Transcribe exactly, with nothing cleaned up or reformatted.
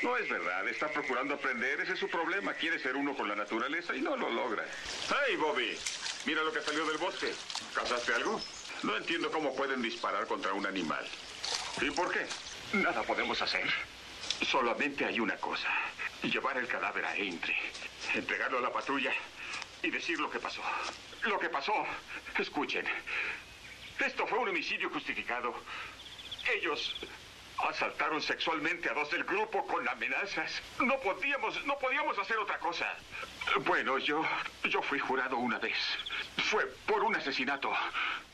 No es verdad, está procurando aprender, ese es su problema. Quiere ser uno con la naturaleza y no lo logra. ¡Hey, Bobby! Mira lo que salió del bosque. ¿Cazaste algo? No entiendo cómo pueden disparar contra un animal. ¿Y por qué? Nada podemos hacer. Solamente hay una cosa. Llevar el cadáver a Aintree, entregarlo a la patrulla y decir lo que pasó. Lo que pasó. Escuchen. Esto fue un homicidio justificado. Ellos asaltaron sexualmente a dos del grupo con amenazas. No podíamos, no podíamos hacer otra cosa. Bueno, yo, yo fui jurado una vez. Fue por un asesinato.